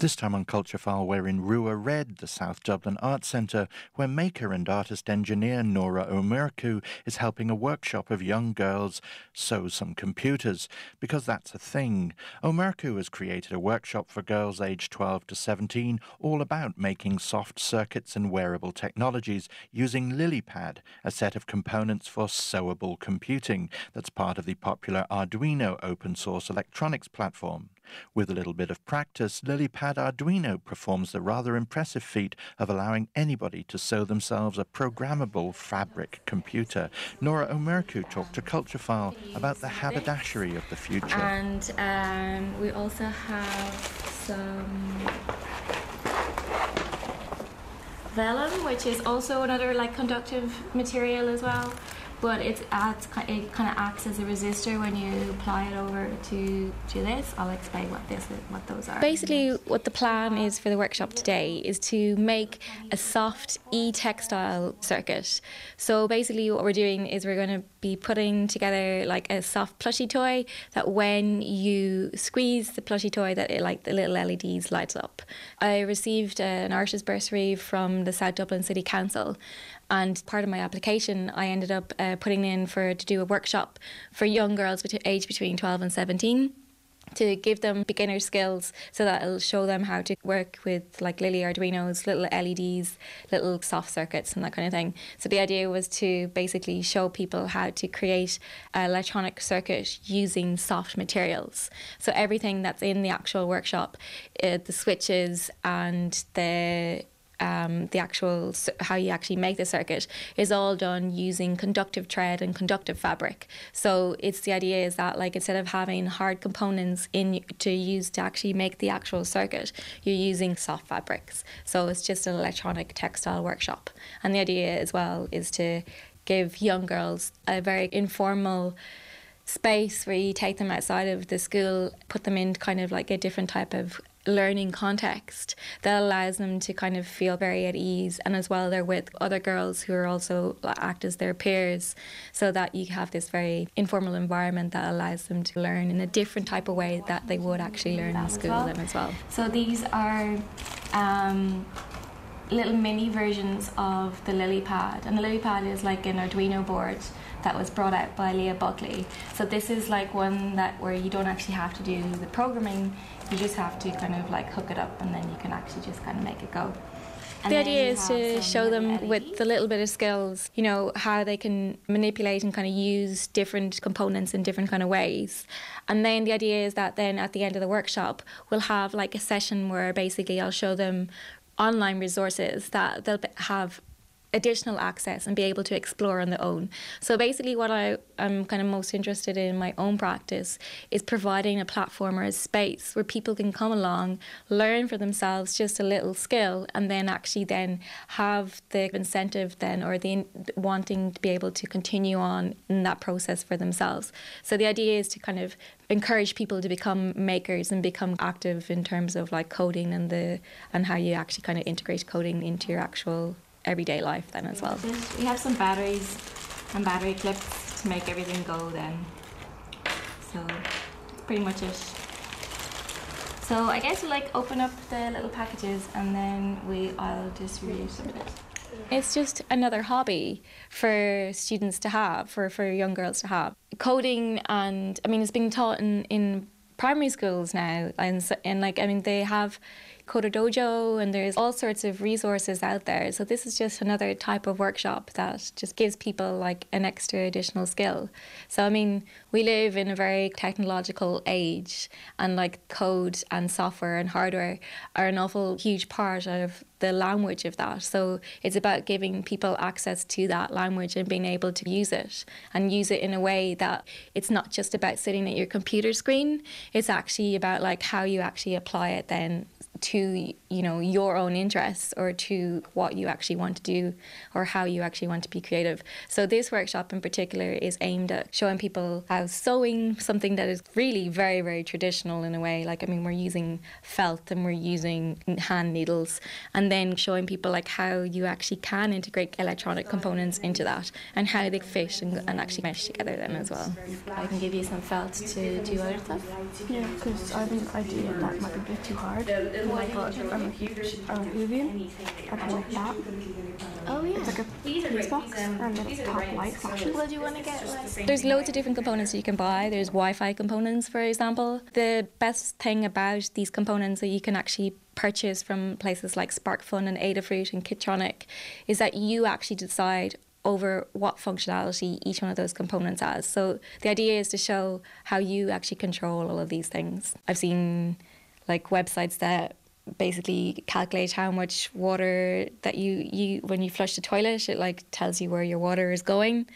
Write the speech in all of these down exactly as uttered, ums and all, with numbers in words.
This time on Culture File, we're in Rua Red, the South Dublin Arts Centre, where maker and artist engineer Nora Omerku is helping a workshop of young girls sew some computers, because that's a thing. Omerku has created a workshop for girls aged twelve to seventeen, all about making soft circuits and wearable technologies using LilyPad, a set of components for sewable computing that's part of the popular Arduino open source electronics platform. With a little bit of practice, LilyPad Arduino performs the rather impressive feat of allowing anybody to sew themselves a programmable fabric computer. Nora Omerku talked to Culture File about the haberdashery of the future. And um, we also have some vellum, which is also another like conductive material as well. But it adds, it kind of acts as a resistor when you apply it over to, to this. I'll explain what this is, what those are. Basically, what the plan is for the workshop today is to make a soft e-textile circuit. So basically what we're doing is we're going to be putting together like a soft plushie toy that when you squeeze the plushie toy, that it, like the little L E Ds lights up. I received an artist bursary from the South Dublin City Council, and part of my application I ended up uh, putting in for to do a workshop for young girls aged between twelve and seventeen, to give them beginner skills so that it'll show them how to work with like Lily Arduinos, little L E Ds, little soft circuits and that kind of thing. So the idea was to basically show people how to create an electronic circuit using soft materials. So everything that's in the actual workshop, uh, the switches and the Um, the actual, how you actually make the circuit is all done using conductive thread and conductive fabric. So it's the idea is that like instead of having hard components in to use to actually make the actual circuit, you're using soft fabrics. So it's just an electronic textile workshop. And the idea as well is to give young girls a very informal space where you take them outside of the school, put them in kind of like a different type of learning context that allows them to kind of feel very at ease, and as well they're with other girls who are also act as their peers, so that you have this very informal environment that allows them to learn in a different type of way that they would actually learn in school then as well. So these are um, little mini versions of the LilyPad, and the LilyPad is like an Arduino board that was brought out by Leah Buckley. So this is like one that where you don't actually have to do the programming, you just have to kind of like hook it up and then you can actually just kind of make it go. And the idea is to show them L E Ds with a little bit of skills, you know, how they can manipulate and kind of use different components in different kind of ways. And then the idea is that then at the end of the workshop, we'll have like a session where basically I'll show them online resources that they'll have additional access and be able to explore on their own. So basically what I am kind of most interested in my own practice is providing a platform or a space where people can come along, learn for themselves just a little skill, and then actually then have the incentive then or the wanting to be able to continue on in that process for themselves. So the idea is to kind of encourage people to become makers and become active in terms of like coding and the and how you actually kind of integrate coding into your actual everyday life then as well. We have some batteries and battery clips to make everything go then. So pretty much it. So I guess we'll like open up the little packages and then we I'll distribute some of it. It's just another hobby for students to have, for, for young girls to have. Coding, and I mean it's being taught in, in primary schools now, and, and like I mean they have Coder Dojo and there's all sorts of resources out there. So this is just another type of workshop that just gives people like an extra additional skill. So I mean we live in a very technological age, and like code and software and hardware are an awful huge part of the language of that. So it's about giving people access to that language and being able to use it and use it in a way that it's not just about sitting at your computer screen. It's actually about like how you actually apply it then to, you know, your own interests or to what you actually want to do or how you actually want to be creative. So this workshop in particular is aimed at showing people how sewing, something that is really very, very traditional in a way. Like, I mean, we're using felt and we're using hand needles, and then showing people like how you actually can integrate electronic components into that and how they fit and, and actually mesh together then as well. I can give you some felt to do other stuff. Yeah, because I have an idea that might be a bit too hard. can like put um, a huge um, Hoovy, I can like that. Oh yeah. It's like a fuse box and then a top light flashes. Well, do you want to get like... There's loads of different components you can buy. There's Wi-Fi components, for example. The best thing about these components that you can actually purchase from places like SparkFun and Adafruit and Kitronic is that you actually decide over what functionality each one of those components has. So the idea is to show how you actually control all of these things. I've seen like websites that basically calculate how much water that you, you when you flush the toilet, it like tells you where your water is going,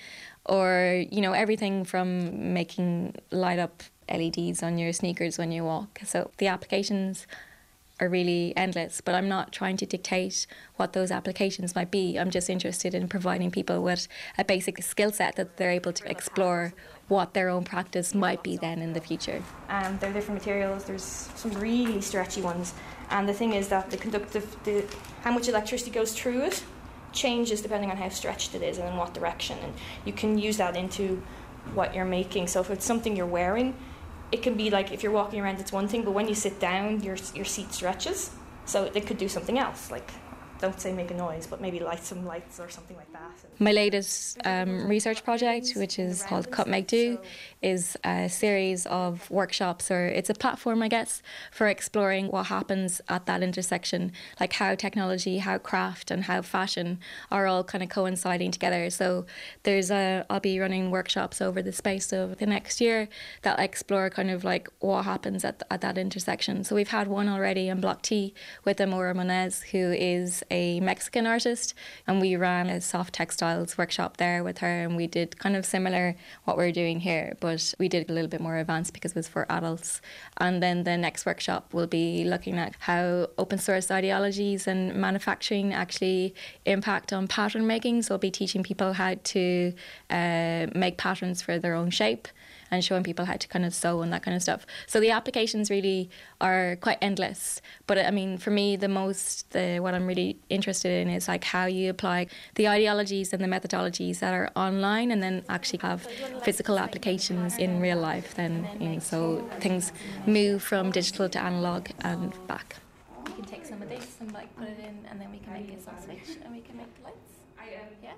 or you know, everything from making light up L E Ds on your sneakers when you walk. So the applications are really endless, but I'm not trying to dictate what those applications might be. I'm just interested in providing people with a basic skill set that they're able to explore what their own practice might be then in the future. Um, there are different materials. There's some really stretchy ones, and the thing is that the conductive, the how much electricity goes through it changes depending on how stretched it is and in what direction, and you can use that into what you're making. So if it's something you're wearing, it can be like if you're walking around, it's one thing, but when you sit down, your your seat stretches, so it could do something else. Like, don't say make a noise, but maybe light some lights or something like that. My latest um, research project, which is called Cut Make Do, is a series of workshops, or it's a platform, I guess, for exploring what happens at that intersection, like how technology, how craft and how fashion are all kind of coinciding together. So there's a, I'll be running workshops over the space of the next year that explore kind of like what happens at, at that intersection. So we've had one already in Block T with Amora Monez, who is a Mexican artist, and we ran a soft textiles workshop there with her, and we did kind of similar what we're doing here, but we did a little bit more advanced because it was for adults. And then the next workshop will be looking at how open source ideologies and manufacturing actually impact on pattern making. So we'll be teaching people how to uh, make patterns for their own shape and showing people how to kind of sew and that kind of stuff. So the applications really are quite endless. But I mean, for me, the most, the what I'm really interested in is like how you apply the ideologies and the methodologies that are online and then actually have physical applications in real life then, you know, so things move from digital to analog and back. We can take some of this and like put it in, and then we can make a soft switch and we can make the lights. Yeah.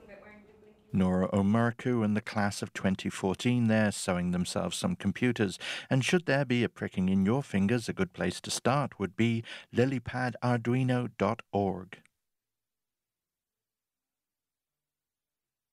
Nora O'Murku and the class of twenty fourteen there sewing themselves some computers. And should there be a pricking in your fingers, a good place to start would be lilypad arduino dot org.